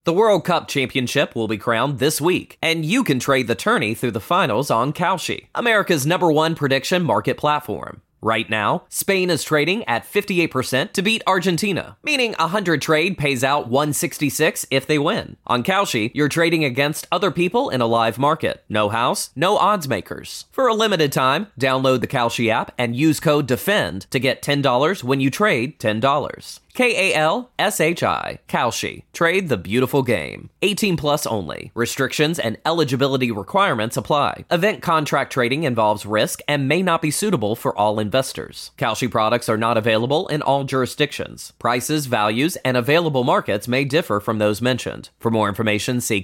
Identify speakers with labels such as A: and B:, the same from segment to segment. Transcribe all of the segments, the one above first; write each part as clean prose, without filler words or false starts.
A: The World Cup Championship will be crowned this week, and you can trade the tourney through the finals on Kalshi, America's #1 prediction market platform. Right now, Spain is trading at 58% to beat Argentina, meaning 100 trade pays out 166 if they win. On Kalshi, you're trading against other people in a live market. No house, no odds makers. For a limited time, download the Kalshi app and use code DEFEND to get $10 when you trade $10. Kalshi. Kalshi. Trade the beautiful game. 18 plus only. Restrictions and eligibility requirements apply. Event contract trading involves risk and may not be suitable for all investors. Kalshi products are not available in all jurisdictions. Prices, values, and available markets may differ from those mentioned. For more information, see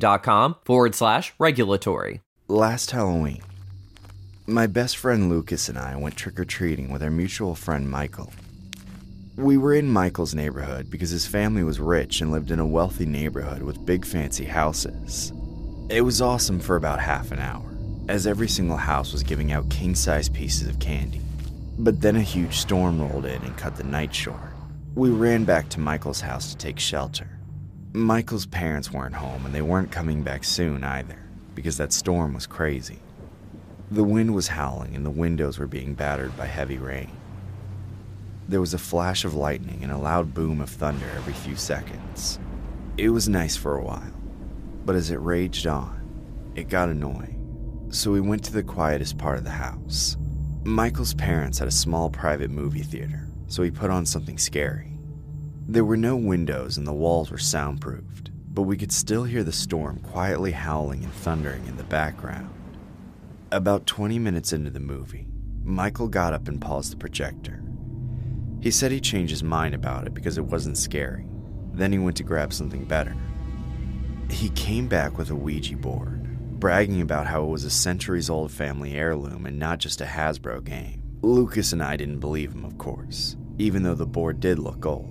A: kalshi.com/regulatory.
B: Last Halloween, my best friend Lucas and I went trick-or-treating with our mutual friend Michael. We were in Michael's neighborhood because his family was rich and lived in a wealthy neighborhood with big fancy houses. It was awesome for about half an hour, as every single house was giving out king-size pieces of candy. But then a huge storm rolled in and cut the night short. We ran back to Michael's house to take shelter. Michael's parents weren't home and they weren't coming back soon either, because that storm was crazy. The wind was howling and the windows were being battered by heavy rain. There was a flash of lightning and a loud boom of thunder every few seconds. It was nice for a while, but as it raged on, it got annoying. So we went to the quietest part of the house. Michael's parents had a small private movie theater, so we put on something scary. There were no windows and the walls were soundproofed, but we could still hear the storm quietly howling and thundering in the background. About 20 minutes into the movie, Michael got up and paused the projector. He said he changed his mind about it because it wasn't scary. Then he went to grab something better. He came back with a Ouija board, bragging about how it was a centuries-old family heirloom and not just a Hasbro game. Lucas and I didn't believe him, of course, even though the board did look old.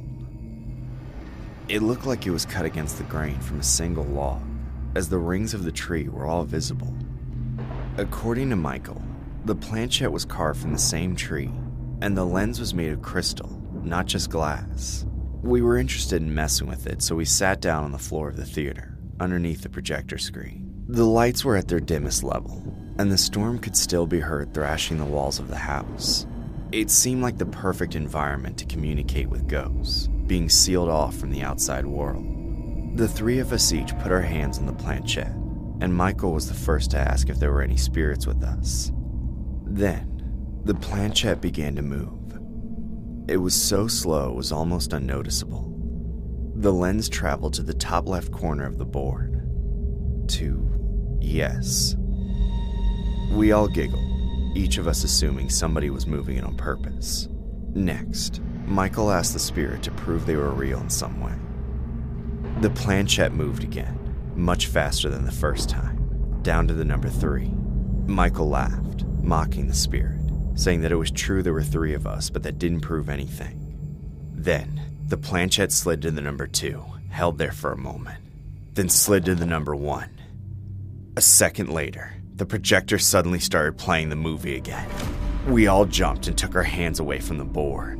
B: It looked like it was cut against the grain from a single log, as the rings of the tree were all visible. According to Michael, the planchette was carved from the same tree, and the lens was made of crystal, not just glass. We were interested in messing with it, so we sat down on the floor of the theater, underneath the projector screen. The lights were at their dimmest level, and the storm could still be heard thrashing the walls of the house. It seemed like the perfect environment to communicate with ghosts, being sealed off from the outside world. The three of us each put our hands on the planchette, and Michael was the first to ask if there were any spirits with us. Then, the planchette began to move. It was so slow it was almost unnoticeable. The lens traveled to the top left corner of the board. To yes. We all giggled, each of us assuming somebody was moving it on purpose. Next, Michael asked the spirit to prove they were real in some way. The planchette moved again, much faster than the first time, down to the number 3. Michael laughed, mocking the spirit, saying that it was true there were 3 of us, but that didn't prove anything. Then, the planchette slid to the number 2, held there for a moment, then slid to the number 1. A second later, the projector suddenly started playing the movie again. We all jumped and took our hands away from the board.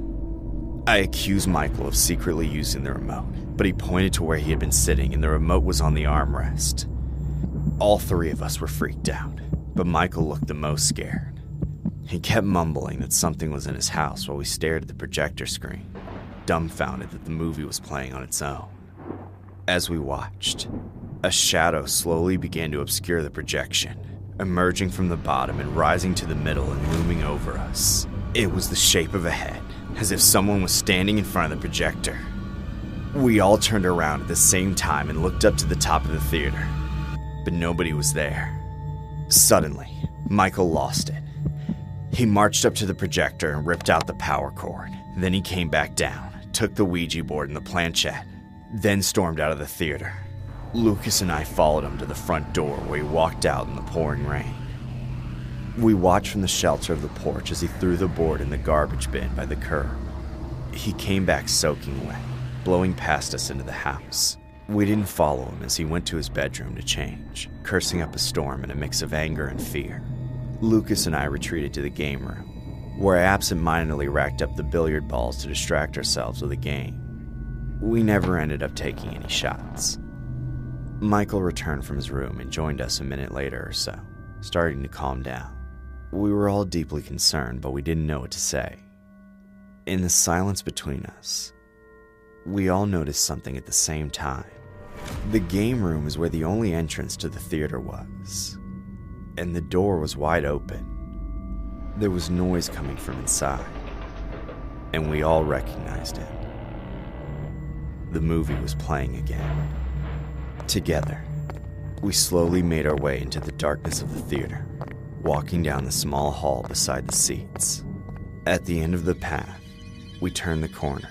B: I accused Michael of secretly using the remote, but he pointed to where he had been sitting and the remote was on the armrest. All 3 of us were freaked out, but Michael looked the most scared. He kept mumbling that something was in his house while we stared at the projector screen, dumbfounded that the movie was playing on its own. As we watched, a shadow slowly began to obscure the projection, emerging from the bottom and rising to the middle and looming over us. It was the shape of a head, as if someone was standing in front of the projector. We all turned around at the same time and looked up to the top of the theater, but nobody was there. Suddenly, Michael lost it. He marched up to the projector and ripped out the power cord. Then he came back down, took the Ouija board and the planchette, then stormed out of the theater. Lucas and I followed him to the front door where he walked out in the pouring rain. We watched from the shelter of the porch as he threw the board in the garbage bin by the curb. He came back soaking wet, blowing past us into the house. We didn't follow him as he went to his bedroom to change, cursing up a storm in a mix of anger and fear. Lucas and I retreated to the game room, where I absent-mindedly racked up the billiard balls to distract ourselves with a game. We never ended up taking any shots. Michael returned from his room and joined us a minute later or so, starting to calm down. We were all deeply concerned, but we didn't know what to say. In the silence between us, we all noticed something at the same time. The game room is where the only entrance to the theater was, and the door was wide open. There was noise coming from inside, and we all recognized it. The movie was playing again. Together, we slowly made our way into the darkness of the theater, walking down the small hall beside the seats. At the end of the path, we turned the corner,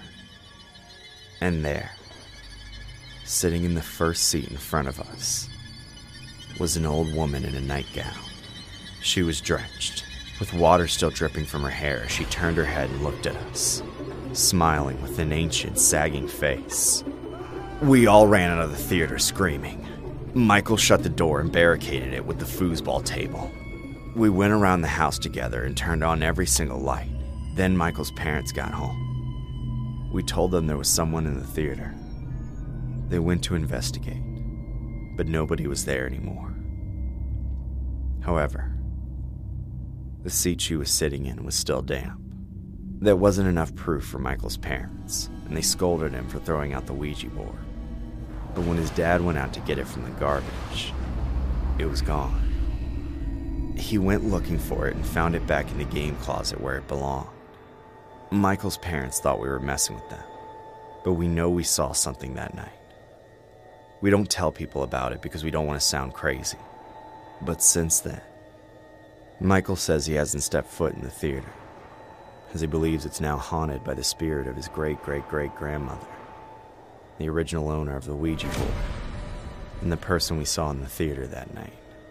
B: and there, sitting in the first seat in front of us, was an old woman in a nightgown. She was drenched, with water still dripping from her hair as she turned her head and looked at us, smiling with an ancient, sagging face. We all ran out of the theater screaming. Michael shut the door and barricaded it with the foosball table. We went around the house together and turned on every single light. Then Michael's parents got home. We told them there was someone in the theater. They went to investigate, but nobody was there anymore. However, the seat she was sitting in was still damp. That wasn't enough proof for Michael's parents, and they scolded him for throwing out the Ouija board. But when his dad went out to get it from the garbage, it was gone. He went looking for it and found it back in the game closet where it belonged. Michael's parents thought we were messing with them, but we know we saw something that night. We don't tell people about it because we don't want to sound crazy. But since then, Michael says he hasn't stepped foot in the theater, as he believes it's now haunted by the spirit of his great-great-great-grandmother, the original owner of the Ouija board, and the person we saw in the theater that night.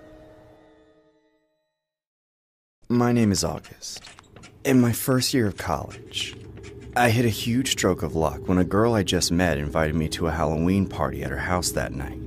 B: My name is August. In my first year of college, I hit a huge stroke of luck when a girl I just met invited me to a Halloween party at her house that night.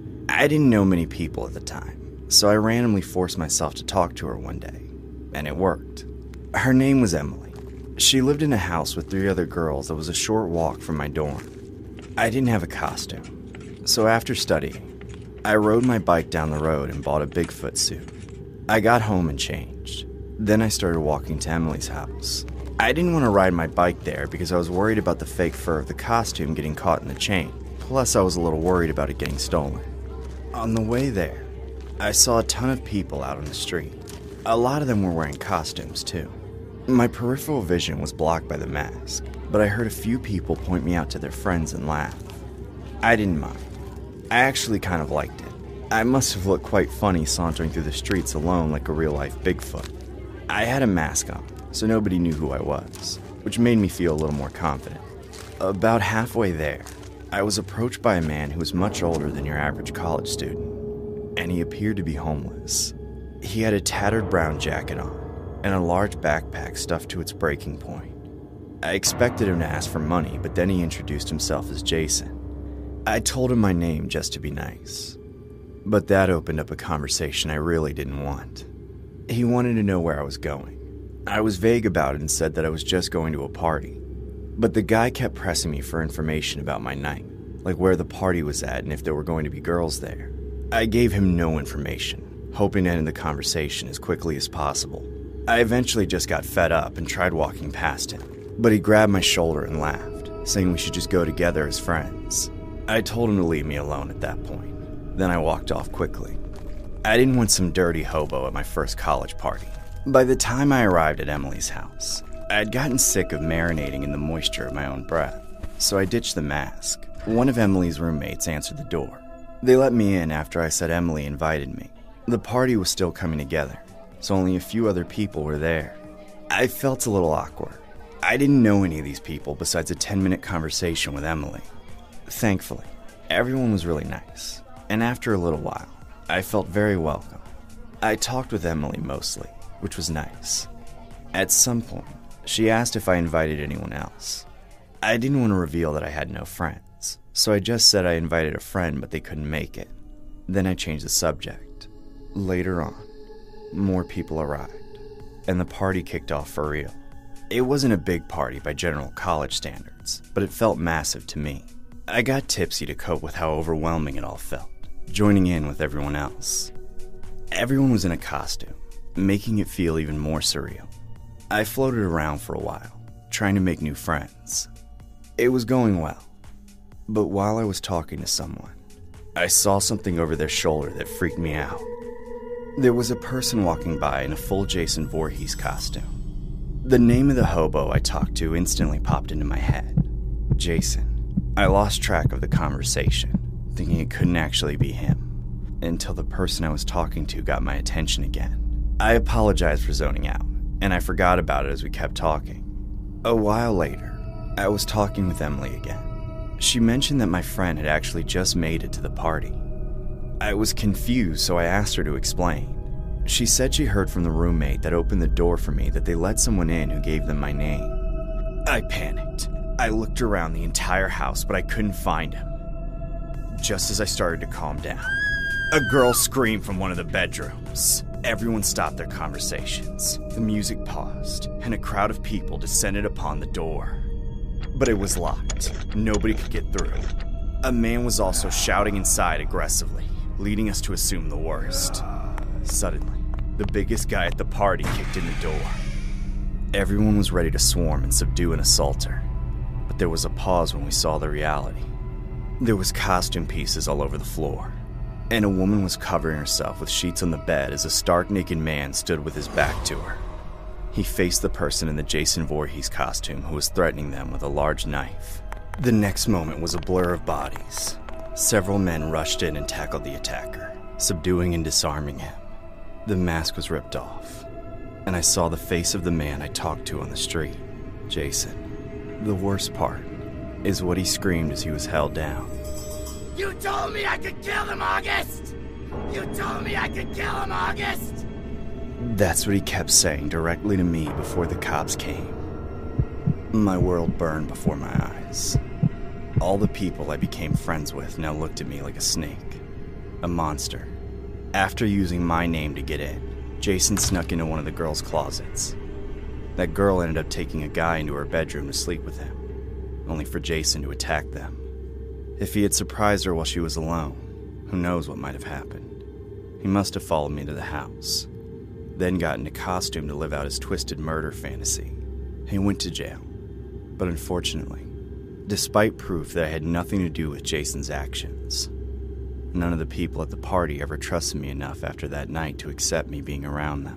B: I didn't know many people at the time, so I randomly forced myself to talk to her one day, and it worked. Her name was Emily. She lived in a house with 3 other girls that was a short walk from my dorm. I didn't have a costume, so after studying, I rode my bike down the road and bought a Bigfoot suit. I got home and changed. Then I started walking to Emily's house. I didn't want to ride my bike there because I was worried about the fake fur of the costume getting caught in the chain. Plus, I was a little worried about it getting stolen. On the way there, I saw a ton of people out on the street. A lot of them were wearing costumes, too. My peripheral vision was blocked by the mask, but I heard a few people point me out to their friends and laugh. I didn't mind. I actually kind of liked it. I must have looked quite funny sauntering through the streets alone like a real-life Bigfoot. I had a mask on, so nobody knew who I was, which made me feel a little more confident. About halfway there, I was approached by a man who was much older than your average college student, and he appeared to be homeless. He had a tattered brown jacket on, and a large backpack stuffed to its breaking point. I expected him to ask for money, but then he introduced himself as Jason. I told him my name just to be nice, but that opened up a conversation I really didn't want. He wanted to know where I was going. I was vague about it and said that I was just going to a party, but the guy kept pressing me for information about my night, like where the party was at and if there were going to be girls there. I gave him no information, hoping to end the conversation as quickly as possible. I eventually just got fed up and tried walking past him, but he grabbed my shoulder and laughed, saying we should just go together as friends. I told him to leave me alone at that point. Then I walked off quickly. I didn't want some dirty hobo at my first college party. By the time I arrived at Emily's house, I had gotten sick of marinating in the moisture of my own breath, so I ditched the mask. One of Emily's roommates answered the door. They let me in after I said Emily invited me. The party was still coming together, so only a few other people were there. I felt a little awkward. I didn't know any of these people besides a 10-minute conversation with Emily. Thankfully, everyone was really nice, and after a little while, I felt very welcome. I talked with Emily mostly, which was nice. At some point, she asked if I invited anyone else. I didn't want to reveal that I had no friends, so I just said I invited a friend but they couldn't make it. Then I changed the subject. Later on, more people arrived, and the party kicked off for real. It wasn't a big party by general college standards, but it felt massive to me. I got tipsy to cope with how overwhelming it all felt, joining in with everyone else. Everyone was in a costume, making it feel even more surreal. I floated around for a while, trying to make new friends. It was going well, but while I was talking to someone, I saw something over their shoulder that freaked me out. There was a person walking by in a full Jason Voorhees costume. The name of the hobo I talked to instantly popped into my head. Jason. I lost track of the conversation, thinking it couldn't actually be him, until the person I was talking to got my attention again. I apologized for zoning out, and I forgot about it as we kept talking. A while later, I was talking with Emily again. She mentioned that my friend had actually just made it to the party. I was confused, so I asked her to explain. She said she heard from the roommate that opened the door for me that they let someone in who gave them my name. I panicked. I looked around the entire house, but I couldn't find him. Just as I started to calm down, a girl screamed from one of the bedrooms. Everyone stopped their conversations. The music paused, and a crowd of people descended upon the door. But it was locked. Nobody could get through. A man was also shouting inside aggressively, leading us to assume the worst. Suddenly, the biggest guy at the party kicked in the door. Everyone was ready to swarm and subdue an assaulter. But there was a pause when we saw the reality. There was costume pieces all over the floor, and a woman was covering herself with sheets on the bed as a stark naked man stood with his back to her. He faced the person in the Jason Voorhees costume who was threatening them with a large knife. The next moment was a blur of bodies. Several men rushed in and tackled the attacker, subduing and disarming him. The mask was ripped off, and I saw the face of the man I talked to on the street, Jason. The worst part is what he screamed as he was held down.
C: You told me I could kill him, August! You told me I could kill him, August!
B: That's what he kept saying directly to me before the cops came. My world burned before my eyes. All the people I became friends with now looked at me like a snake, a monster. After using my name to get in, Jason snuck into one of the girls' closets. That girl ended up taking a guy into her bedroom to sleep with him, only for Jason to attack them. If he had surprised her while she was alone, who knows what might have happened. He must have followed me to the house, then got into costume to live out his twisted murder fantasy. He went to jail, but unfortunately, despite proof that I had nothing to do with Jason's actions, none of the people at the party ever trusted me enough after that night to accept me being around them.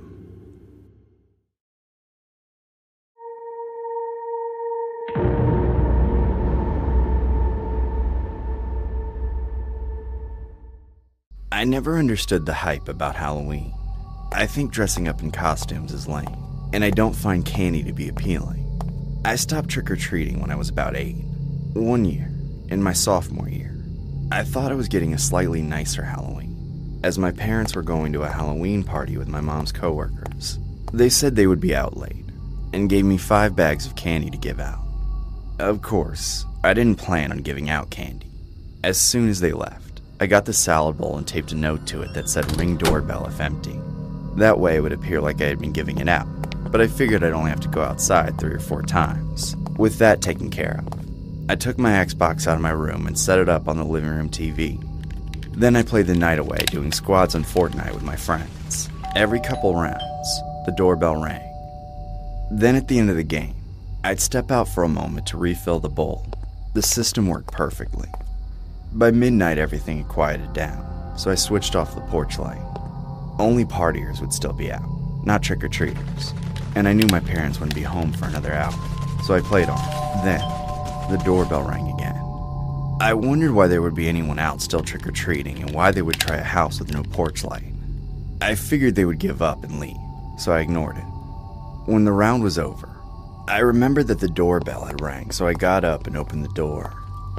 B: I never understood the hype about Halloween. I think dressing up in costumes is lame, and I don't find candy to be appealing. I stopped trick-or-treating when I was about 8. One year, in my sophomore year, I thought I was getting a slightly nicer Halloween, as my parents were going to a Halloween party with my mom's coworkers. They said they would be out late, and gave me 5 bags of candy to give out. Of course, I didn't plan on giving out candy. As soon as they left, I got the salad bowl and taped a note to it that said "Ring doorbell if empty." That way it would appear like I had been giving it out, but I figured I'd only have to go outside 3 or 4 times. With that taken care of, I took my Xbox out of my room and set it up on the living room TV. Then I played the night away doing squads on Fortnite with my friends. Every couple rounds, the doorbell rang. Then at the end of the game, I'd step out for a moment to refill the bowl. The system worked perfectly. By midnight, everything had quieted down, so I switched off the porch light. Only partiers would still be out, not trick-or-treaters, and I knew my parents wouldn't be home for another hour, so I played on. Then, the doorbell rang again. I wondered why there would be anyone out still trick-or-treating and why they would try a house with no porch light. I figured they would give up and leave, so I ignored it. When the round was over, I remembered that the doorbell had rang, so I got up and opened the door.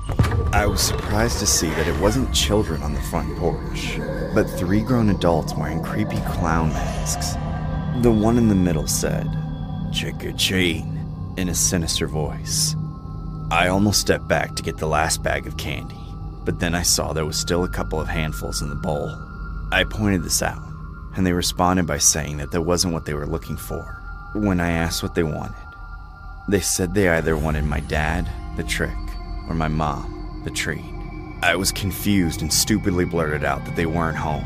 B: I was surprised to see that it wasn't children on the front porch, but 3 grown adults wearing creepy clown masks. The one in the middle said, "Trick or treat," in a sinister voice. I almost stepped back to get the last bag of candy, but then I saw there was still a couple of handfuls in the bowl. I pointed this out, and they responded by saying that wasn't what they were looking for. When I asked what they wanted, they said they either wanted my dad, the trick, or my mom, the treat. I was confused and stupidly blurted out that they weren't home.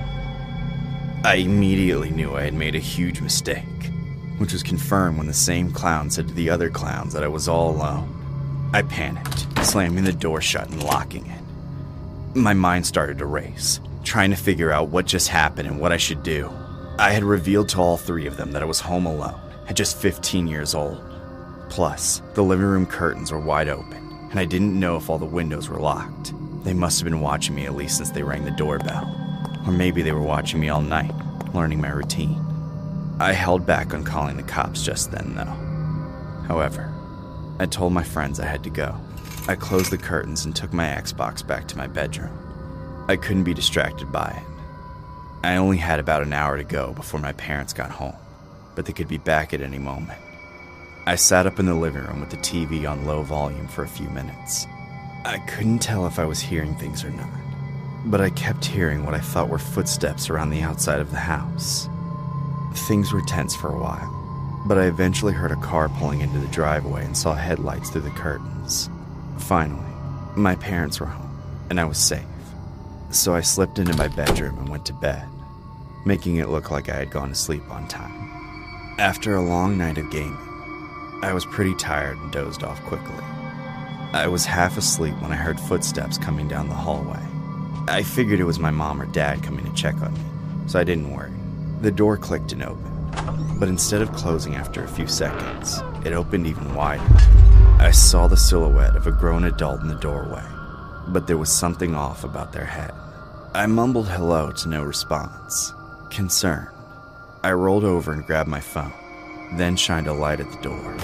B: I immediately knew I had made a huge mistake, which was confirmed when the same clown said to the other clowns that I was all alone. I panicked, slamming the door shut and locking it. My mind started to race, trying to figure out what just happened and what I should do. I had revealed to all three of them that I was home alone, at just 15 years old. Plus, the living room curtains were wide open, and I didn't know if all the windows were locked. They must have been watching me at least since they rang the doorbell. Or maybe they were watching me all night, learning my routine. I held back on calling the cops just then, though. However, I told my friends I had to go. I closed the curtains and took my Xbox back to my bedroom. I couldn't be distracted by it. I only had about an hour to go before my parents got home, but they could be back at any moment. I sat up in the living room with the TV on low volume for a few minutes. I couldn't tell if I was hearing things or not, but I kept hearing what I thought were footsteps around the outside of the house. Things were tense for a while, but I eventually heard a car pulling into the driveway and saw headlights through the curtains. Finally, my parents were home, and I was safe. So I slipped into my bedroom and went to bed, making it look like I had gone to sleep on time. After a long night of gaming, I was pretty tired and dozed off quickly. I was half asleep when I heard footsteps coming down the hallway. I figured it was my mom or dad coming to check on me, so I didn't worry. The door clicked and opened, but instead of closing after a few seconds, it opened even wider. I saw the silhouette of a grown adult in the doorway, but there was something off about their head. I mumbled hello to no response. Concerned, I rolled over and grabbed my phone, then shined a light at the door.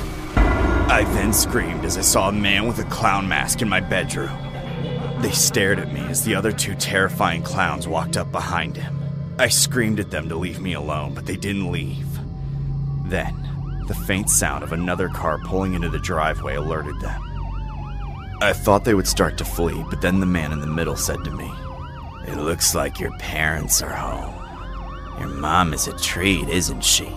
B: I then screamed as I saw a man with a clown mask in my bedroom. They stared at me as the other two terrifying clowns walked up behind him. I screamed at them to leave me alone, but they didn't leave. Then, the faint sound of another car pulling into the driveway alerted them. I thought they would start to flee, but then the man in the middle said to me, "It looks like your parents are home. Your mom is a treat, isn't she?"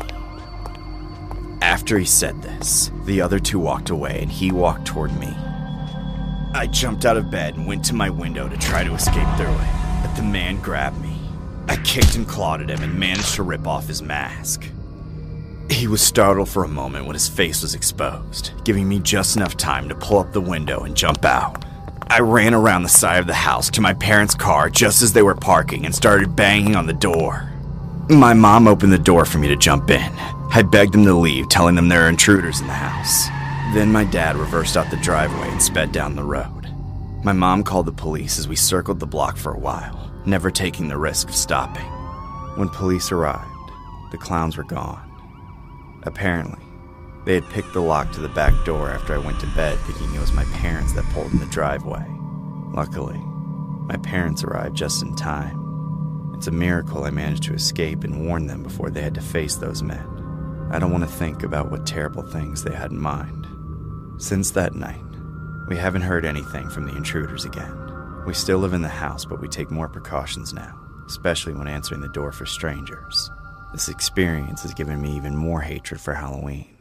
B: After he said this, the other two walked away and he walked toward me. I jumped out of bed and went to my window to try to escape through it, but the man grabbed me. I kicked and clawed at him and managed to rip off his mask. He was startled for a moment when his face was exposed, giving me just enough time to pull up the window and jump out. I ran around the side of the house to my parents' car just as they were parking and started banging on the door. My mom opened the door for me to jump in. I begged them to leave, telling them there are intruders in the house. Then my dad reversed out the driveway and sped down the road. My mom called the police as we circled the block for a while, never taking the risk of stopping. When police arrived, the clowns were gone. Apparently, they had picked the lock to the back door after I went to bed, thinking it was my parents that pulled in the driveway. Luckily, my parents arrived just in time. It's a miracle I managed to escape and warn them before they had to face those men. I don't want to think about what terrible things they had in mind. Since that night, we haven't heard anything from the intruders again. We still live in the house, but we take more precautions now, especially when answering the door for strangers. This experience has given me even more hatred for Halloween.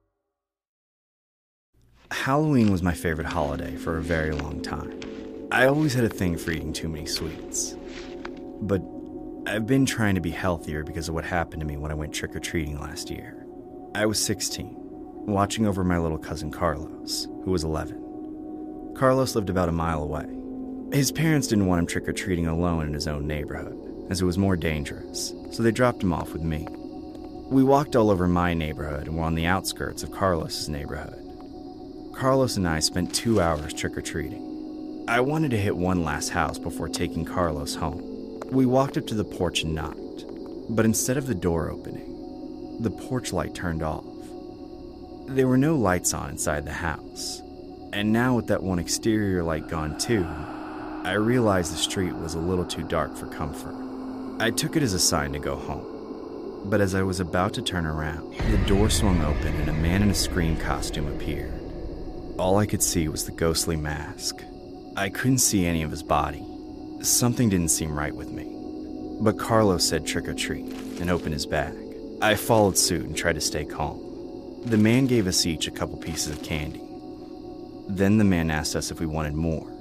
B: Halloween was my favorite holiday for a very long time. I always had a thing for eating too many sweets. But I've been trying to be healthier because of what happened to me when I went trick-or-treating last year. I was 16, watching over my little cousin Carlos, who was 11. Carlos lived about a mile away. His parents didn't want him trick-or-treating alone in his own neighborhood, as it was more dangerous, so they dropped him off with me. We walked all over my neighborhood and were on the outskirts of Carlos's neighborhood. Carlos and I spent 2 hours trick-or-treating. I wanted to hit one last house before taking Carlos home. We walked up to the porch and knocked, but instead of the door opening, the porch light turned off. There were no lights on inside the house, and now with that one exterior light gone too, I realized the street was a little too dark for comfort. I took it as a sign to go home, but as I was about to turn around, the door swung open and a man in a Scream costume appeared. All I could see was the ghostly mask. I couldn't see any of his body. Something didn't seem right with me. But Carlos said trick or treat and opened his bag. I followed suit and tried to stay calm. The man gave us each a couple pieces of candy. Then the man asked us if we wanted more,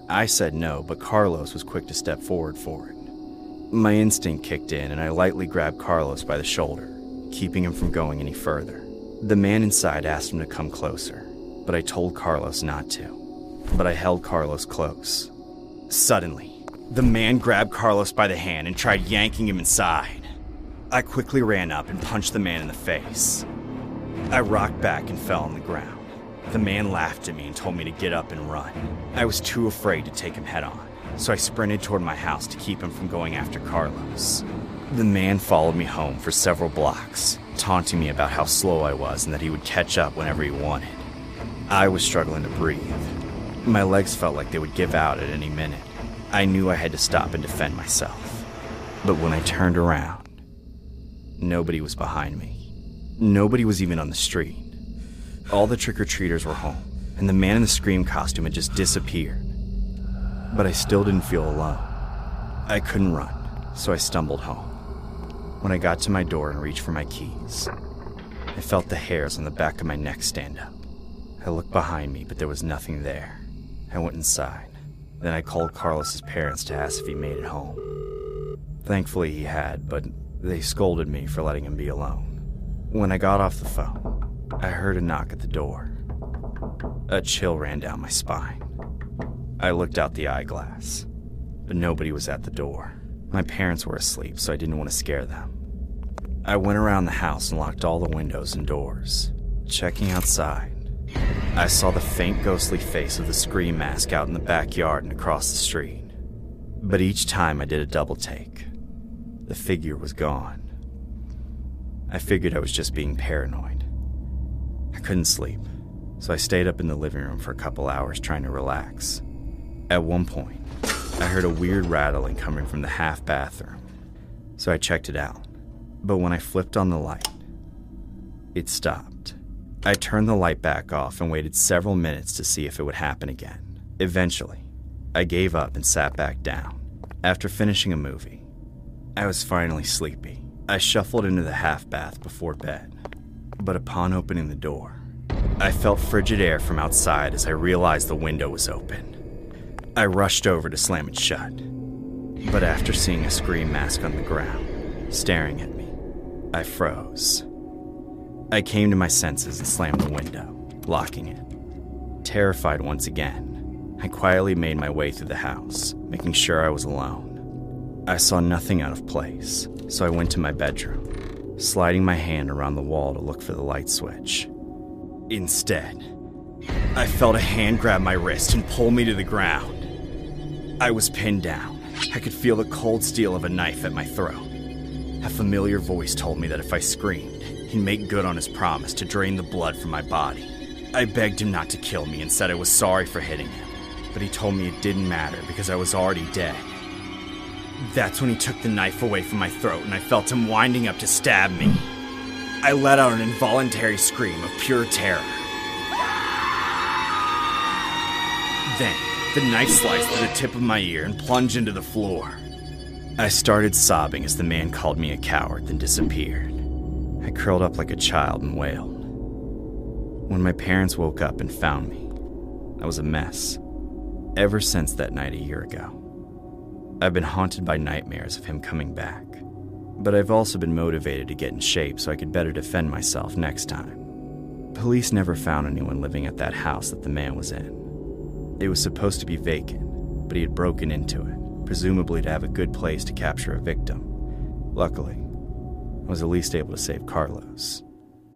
B: I said no, but Carlos was quick to step forward for it. My instinct kicked in, and I lightly grabbed Carlos by the shoulder, keeping him from going any further. The man inside asked him to come closer, but I told Carlos not to. But I held Carlos close. Suddenly, the man grabbed Carlos by the hand and tried yanking him inside. I quickly ran up and punched the man in the face. I rocked back and fell on the ground. The man laughed at me and told me to get up and run. I was too afraid to take him head on, so I sprinted toward my house to keep him from going after Carlos. The man followed me home for several blocks, taunting me about how slow I was and that he would catch up whenever he wanted. I was struggling to breathe. My legs felt like they would give out at any minute. I knew I had to stop and defend myself. But when I turned around, nobody was behind me. Nobody was even on the street. All the trick-or-treaters were home, and the man in the Scream costume had just disappeared. But I still didn't feel alone. I couldn't run, so I stumbled home. When I got to my door and reached for my keys, I felt the hairs on the back of my neck stand up. I looked behind me, but there was nothing there. I went inside. Then I called Carlos's parents to ask if he made it home. Thankfully he had, but they scolded me for letting him be alone. When I got off the phone, I heard a knock at the door. A chill ran down my spine. I looked out the eyeglass, but nobody was at the door. My parents were asleep, so I didn't want to scare them. I went around the house and locked all the windows and doors. Checking outside, I saw the faint ghostly face of the Scream mask out in the backyard and across the street. But each time I did a double take, the figure was gone. I figured I was just being paranoid. I couldn't sleep, so I stayed up in the living room for a couple hours trying to relax. At one point, I heard a weird rattling coming from the half bathroom, so I checked it out. But when I flipped on the light, it stopped. I turned the light back off and waited several minutes to see if it would happen again. Eventually, I gave up and sat back down. After finishing a movie, I was finally sleepy. I shuffled into the half bath before bed, but upon opening the door, I felt frigid air from outside as I realized the window was open. I rushed over to slam it shut, but after seeing a Scream mask on the ground, staring at me, I froze. I came to my senses and slammed the window, locking it. Terrified once again, I quietly made my way through the house, making sure I was alone. I saw nothing out of place, so I went to my bedroom, sliding my hand around the wall to look for the light switch. Instead, I felt a hand grab my wrist and pull me to the ground. I was pinned down. I could feel the cold steel of a knife at my throat. A familiar voice told me that if I screamed, he'd make good on his promise to drain the blood from my body. I begged him not to kill me and said I was sorry for hitting him, but he told me it didn't matter because I was already dead. That's when he took the knife away from my throat and I felt him winding up to stab me. I let out an involuntary scream of pure terror. Then, the knife sliced through the tip of my ear and plunged into the floor. I started sobbing as the man called me a coward, then disappeared. I curled up like a child and wailed. When my parents woke up and found me, I was a mess. Ever since that night a year ago, I've been haunted by nightmares of him coming back. But I've also been motivated to get in shape so I could better defend myself next time. Police never found anyone living at that house that the man was in. It was supposed to be vacant, but he had broken into it, presumably to have a good place to capture a victim. Luckily, I was at least able to save Carlos.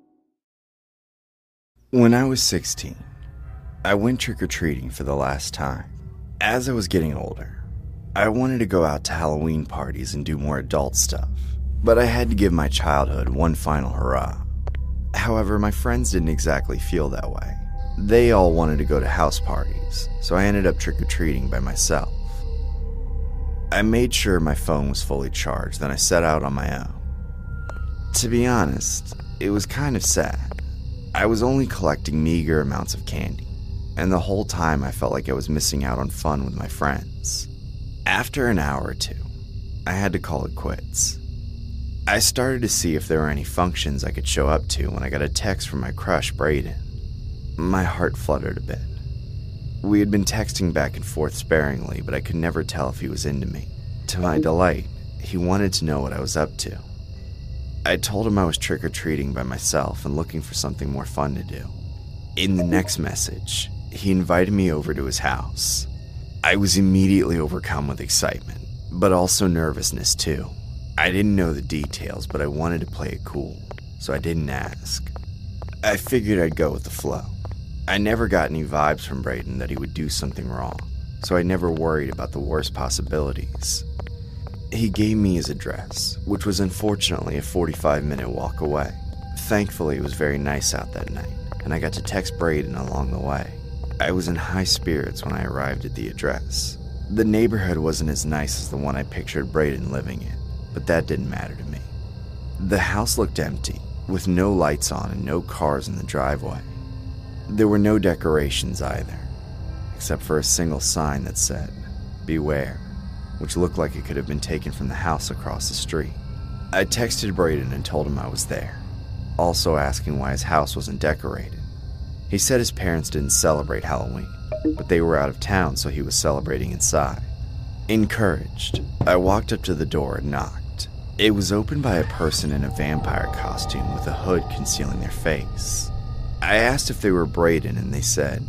B: When I was 16, I went trick-or-treating for the last time. As I was getting older, I wanted to go out to Halloween parties and do more adult stuff, but I had to give my childhood one final hurrah. However, my friends didn't exactly feel that way. They all wanted to go to house parties, so I ended up trick-or-treating by myself. I made sure my phone was fully charged, then I set out on my own. To be honest, it was kind of sad. I was only collecting meager amounts of candy, and the whole time I felt like I was missing out on fun with my friends. After an hour or two, I had to call it quits. I started to see if there were any functions I could show up to when I got a text from my crush, Brayden. My heart fluttered a bit. We had been texting back and forth sparingly, but I could never tell if he was into me. To my delight, he wanted to know what I was up to. I told him I was trick-or-treating by myself and looking for something more fun to do. In the next message, he invited me over to his house. I was immediately overcome with excitement, but also nervousness too. I didn't know the details, but I wanted to play it cool, so I didn't ask. I figured I'd go with the flow. I never got any vibes from Braden that he would do something wrong, so I never worried about the worst possibilities. He gave me his address, which was unfortunately a 45-minute walk away. Thankfully, it was very nice out that night, and I got to text Braden along the way. I was in high spirits when I arrived at the address. The neighborhood wasn't as nice as the one I pictured Braden living in, but that didn't matter to me. The house looked empty, with no lights on and no cars in the driveway. There were no decorations either, except for a single sign that said, "Beware," which looked like it could have been taken from the house across the street. I texted Braden and told him I was there, also asking why his house wasn't decorated. He said his parents didn't celebrate Halloween, but they were out of town, so he was celebrating inside. Encouraged, I walked up to the door and knocked. It was opened by a person in a vampire costume with a hood concealing their face. I asked if they were Braden, and they said,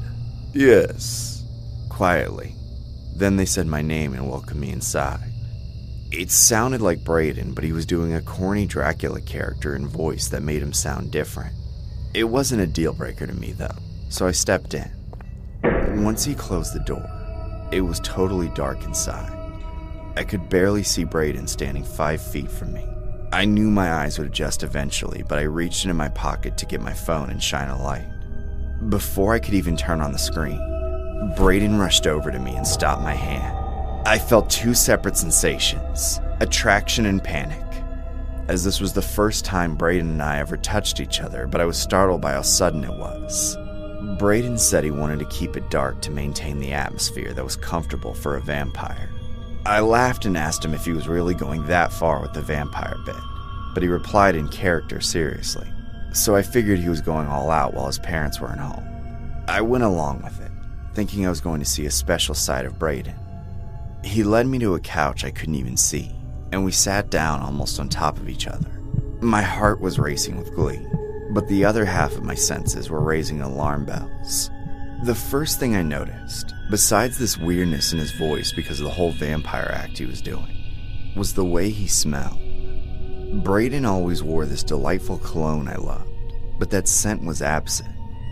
B: "Yes," quietly. Then they said my name and welcomed me inside. It sounded like Braden, but he was doing a corny Dracula character and voice that made him sound different. It wasn't a deal breaker to me though, so I stepped in. Once he closed the door, it was totally dark inside. I could barely see Braden standing 5 feet from me. I knew my eyes would adjust eventually, but I reached into my pocket to get my phone and shine a light. Before I could even turn on the screen, Braden rushed over to me and stopped my hand. I felt two separate sensations, attraction and panic, as this was the first time Braden and I ever touched each other, but I was startled by how sudden it was. Braden said he wanted to keep it dark to maintain the atmosphere that was comfortable for a vampire. I laughed and asked him if he was really going that far with the vampire bit, but he replied in character seriously, so I figured he was going all out while his parents weren't home. I went along with it, thinking I was going to see a special side of Braden. He led me to a couch I couldn't even see, and we sat down almost on top of each other. My heart was racing with glee, but the other half of my senses were raising alarm bells. The first thing I noticed, besides this weirdness in his voice because of the whole vampire act he was doing, was the way he smelled. Braden always wore this delightful cologne I loved, but that scent was absent.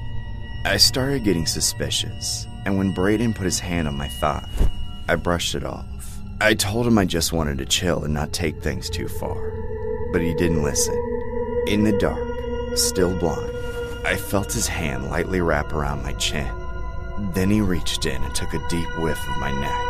B: I started getting suspicious, and when Braden put his hand on my thigh, I brushed it off. I told him I just wanted to chill and not take things too far, but he didn't listen. In the dark, still blind, I felt his hand lightly wrap around my chin. Then he reached in and took a deep whiff of my neck.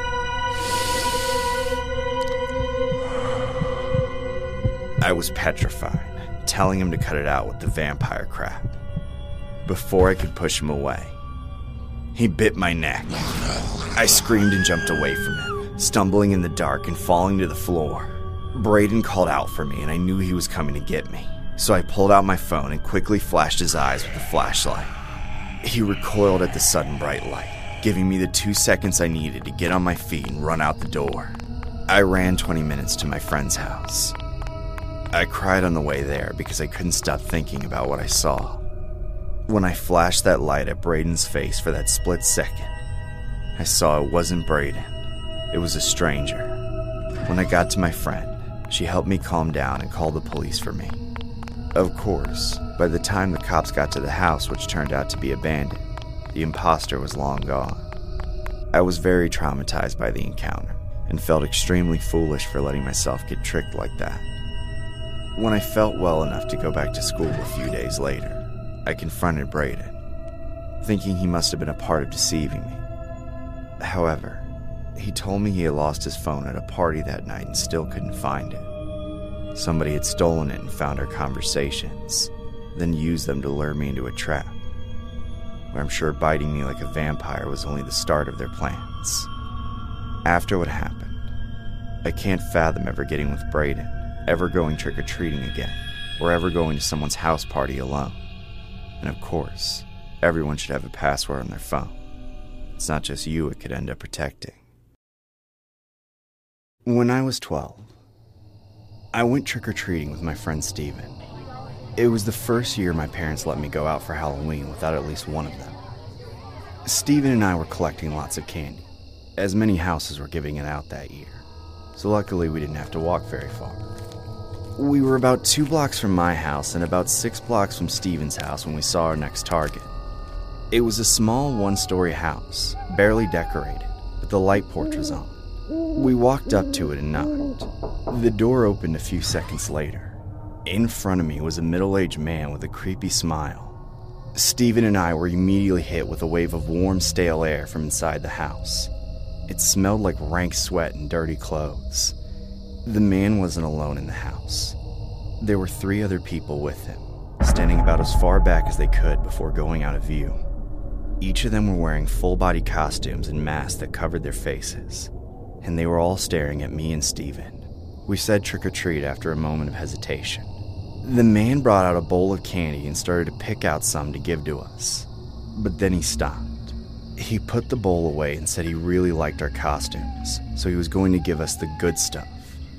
B: I was petrified, telling him to cut it out with the vampire crap. Before I could push him away, he bit my neck. I screamed and jumped away from him, stumbling in the dark and falling to the floor. Braden called out for me, and I knew he was coming to get me, so I pulled out my phone and quickly flashed his eyes with the flashlight. He recoiled at the sudden bright light, giving me the 2 seconds I needed to get on my feet and run out the door. I ran 20 minutes to my friend's house. I cried on the way there because I couldn't stop thinking about what I saw. When I flashed that light at Braden's face for that split second, I saw it wasn't Braden. It was a stranger. When I got to my friend, she helped me calm down and called the police for me. Of course, by the time the cops got to the house, which turned out to be abandoned, the imposter was long gone. I was very traumatized by the encounter and felt extremely foolish for letting myself get tricked like that. When I felt well enough to go back to school a few days later, I confronted Braden, thinking he must have been a part of deceiving me. However, he told me he had lost his phone at a party that night and still couldn't find it. Somebody had stolen it and found our conversations, then used them to lure me into a trap, where I'm sure biting me like a vampire was only the start of their plans. After what happened, I can't fathom ever getting with Braden, ever going trick-or-treating again, or ever going to someone's house party alone. And of course, everyone should have a password on their phone. It's not just you it could end up protecting. When I was 12, I went trick-or-treating with my friend Steven. It was the first year my parents let me go out for Halloween without at least one of them. Steven and I were collecting lots of candy, as many houses were giving it out that year, so luckily we didn't have to walk very far. We were about 2 blocks from my house and about 6 blocks from Steven's house when we saw our next target. It was a small 1-story house, barely decorated, but the light porch was on. We walked up to it and knocked. The door opened a few seconds later. In front of me was a middle-aged man with a creepy smile. Steven and I were immediately hit with a wave of warm, stale air from inside the house. It smelled like rank sweat and dirty clothes. The man wasn't alone in the house. There were 3 other people with him, standing about as far back as they could before going out of view. Each of them were wearing full-body costumes and masks that covered their faces, and they were all staring at me and Steven. We said trick-or-treat after a moment of hesitation. The man brought out a bowl of candy and started to pick out some to give to us, but then he stopped. He put the bowl away and said he really liked our costumes, so he was going to give us the good stuff.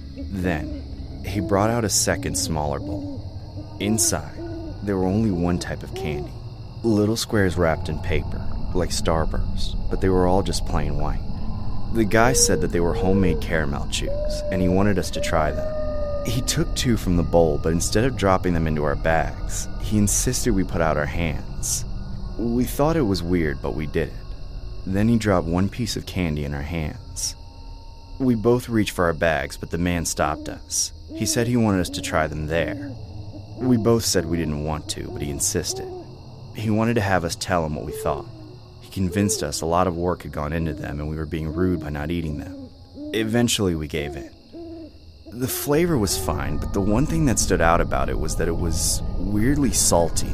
B: Then, he brought out a second smaller bowl. Inside, there were only one type of candy. Little squares wrapped in paper, like Starburst, but they were all just plain white. The guy said that they were homemade caramel chews, and he wanted us to try them. He took 2 from the bowl, but instead of dropping them into our bags, he insisted we put out our hands. We thought it was weird, but we did it. Then he dropped 1 piece of candy in our hands. We both reached for our bags, but the man stopped us. He said he wanted us to try them there. We both said we didn't want to, but he insisted. He wanted to have us tell him what we thought. He convinced us a lot of work had gone into them and we were being rude by not eating them. Eventually we gave in. The flavor was fine, but the one thing that stood out about it was that it was weirdly salty.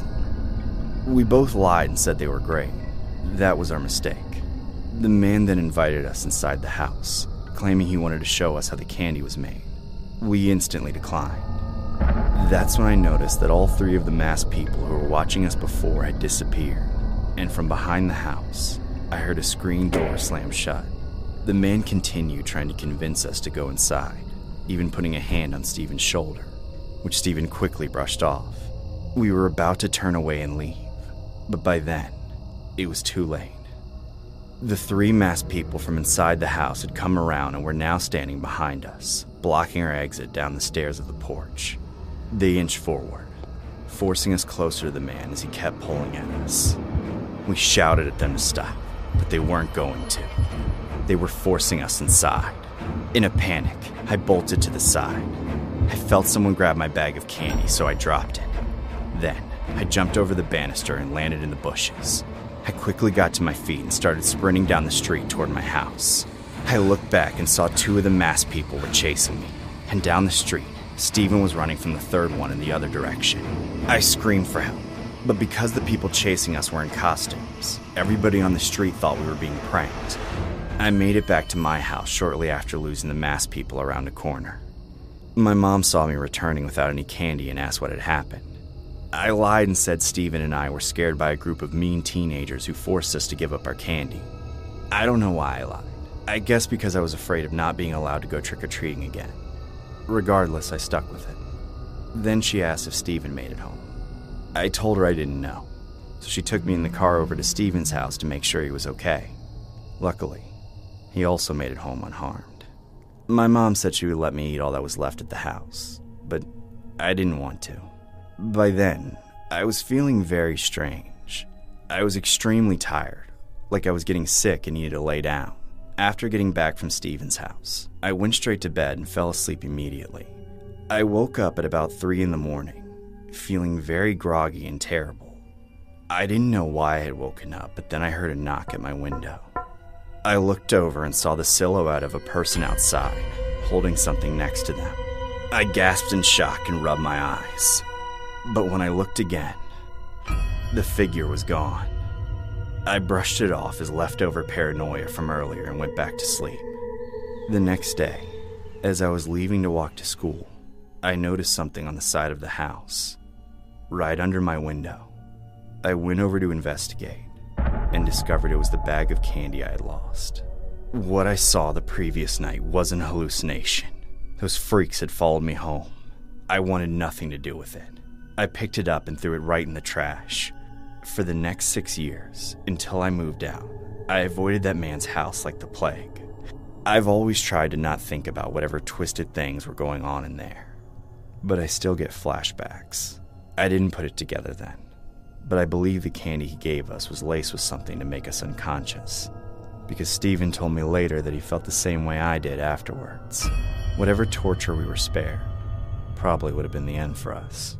B: We both lied and said they were great. That was our mistake. The man then invited us inside the house, claiming he wanted to show us how the candy was made. We instantly declined. That's when I noticed that all 3 of the masked people who were watching us before had disappeared, and from behind the house, I heard a screen door slam shut. The man continued trying to convince us to go inside, even putting a hand on Steven's shoulder, which Steven quickly brushed off. We were about to turn away and leave, but by then, it was too late. The 3 masked people from inside the house had come around and were now standing behind us, blocking our exit down the stairs of the porch. They inched forward, forcing us closer to the man as he kept pulling at us. We shouted at them to stop, but they weren't going to. They were forcing us inside. In a panic, I bolted to the side. I felt someone grab my bag of candy, so I dropped it. Then, I jumped over the banister and landed in the bushes. I quickly got to my feet and started sprinting down the street toward my house. I looked back and saw 2 of the masked people were chasing me, and down the street, Steven was running from the 3rd one in the other direction. I screamed for help, but because the people chasing us were in costumes, everybody on the street thought we were being pranked. I made it back to my house shortly after losing the masked people around a corner. My mom saw me returning without any candy and asked what had happened. I lied and said Steven and I were scared by a group of mean teenagers who forced us to give up our candy. I don't know why I lied. I guess because I was afraid of not being allowed to go trick-or-treating again. Regardless, I stuck with it. Then she asked if Steven made it home. I told her I didn't know, so she took me in the car over to Steven's house to make sure he was okay. Luckily, he also made it home unharmed. My mom said she would let me eat all that was left at the house, but I didn't want to. By then, I was feeling very strange. I was extremely tired, like I was getting sick and needed to lay down. After getting back from Steven's house, I went straight to bed and fell asleep immediately. I woke up at about 3 in the morning, feeling very groggy and terrible. I didn't know why I had woken up, but then I heard a knock at my window. I looked over and saw the silhouette of a person outside, holding something next to them. I gasped in shock and rubbed my eyes. But when I looked again, the figure was gone. I brushed it off as leftover paranoia from earlier and went back to sleep. The next day, as I was leaving to walk to school, I noticed something on the side of the house, right under my window. I went over to investigate, and discovered it was the bag of candy I had lost. What I saw the previous night wasn't a hallucination. Those freaks had followed me home. I wanted nothing to do with it. I picked it up and threw it right in the trash. For the next 6 years, until I moved out, I avoided that man's house like the plague. I've always tried to not think about whatever twisted things were going on in there. But I still get flashbacks. I didn't put it together then, but I believe the candy he gave us was laced with something to make us unconscious, because Steven told me later that he felt the same way I did afterwards. Whatever torture we were spared probably would have been the end for us.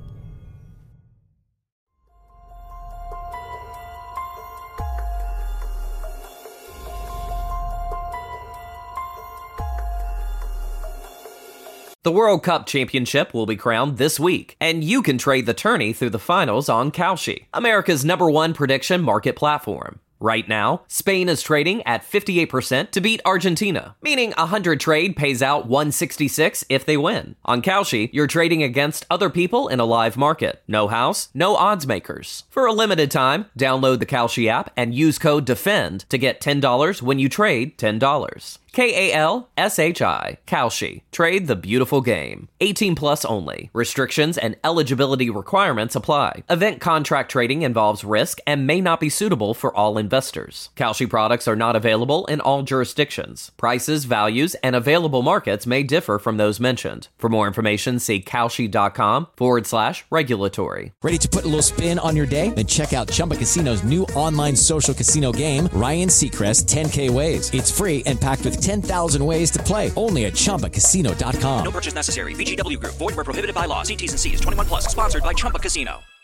A: The World Cup Championship will be crowned this week, and you can trade the tourney through the finals on Kalshi, America's #1 prediction market platform. Right now, Spain is trading at 58% to beat Argentina, meaning 100 trade pays out 166 if they win. On Kalshi, you're trading against other people in a live market. No house, no odds makers. For a limited time, download the Kalshi app and use code DEFEND to get $10 when you trade $10. Kalshi, Kalshi. Trade the beautiful game. 18 plus only. Restrictions and eligibility requirements apply. Event contract trading involves risk and may not be suitable for all investors. Kalshi products are not available in all jurisdictions. Prices, values, and available markets may differ from those mentioned. For more information, see Kalshi.com/regulatory.
D: Ready to put a little spin on your day? Then check out Chumba Casino's new online social casino game, Ryan Seacrest 10K Ways. It's free and packed with 10,000 ways to play, only at ChumbaCasino.com.
E: No purchase necessary. VGW Group. Void where prohibited by law. See T's and C's. 21 plus. Sponsored by Chumba Casino.